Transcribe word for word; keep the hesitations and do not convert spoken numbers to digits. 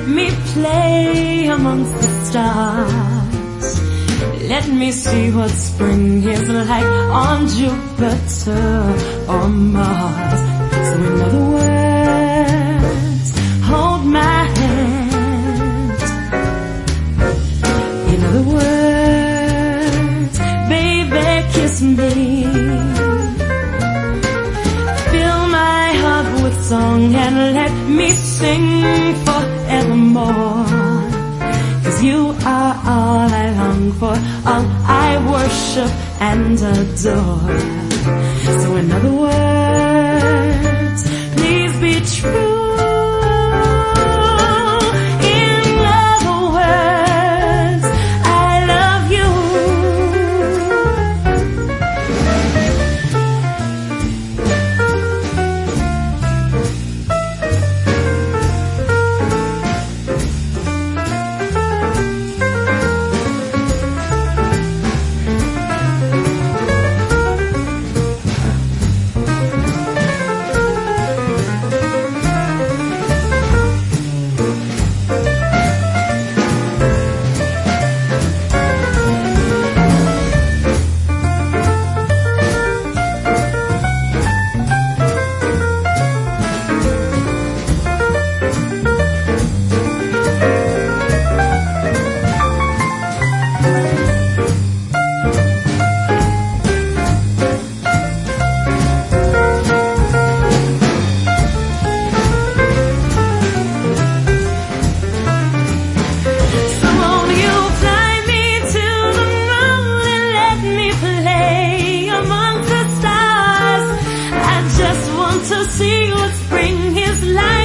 me play amongst the stars. Let me see what spring is like on Jupiter or Mars. So in other words, hold my hand. In other words, baby, kiss me. Fill my heart with song and let me sing forevermore. 'Cause you are all I long for, all I worship and adore. So in other words, please be true. In other words, I love you. To see what spring is like.